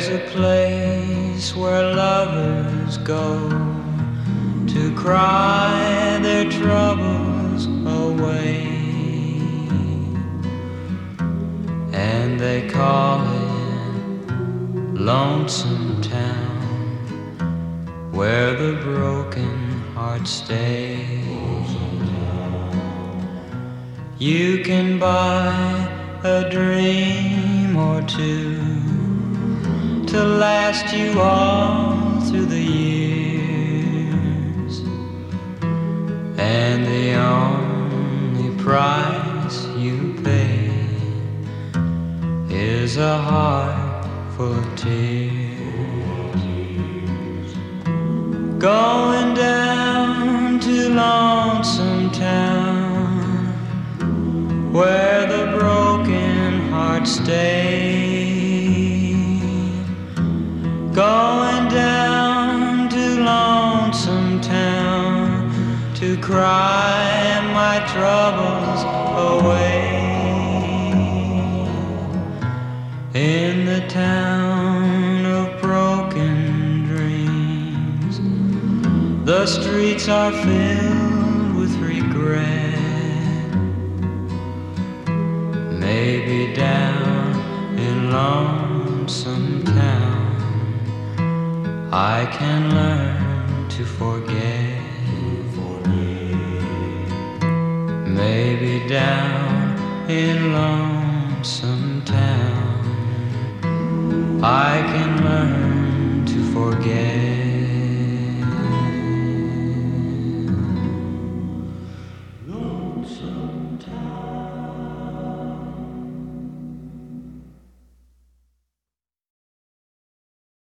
There's a place where lovers go to cry their troubles away, and they call it Lonesome Town, where the broken hearts stay. You can buy a dream or two to last you all through the years, and the only price you pay is a heart full of tears. Going down to Lonesome Town, where the broken hearts stay. Going down to Lonesome Town to cry my troubles away. In the town of broken dreams, the streets are filled with regret. Maybe down in Lonesome Town I can learn to forget. Maybe down in Lonesome Town I can learn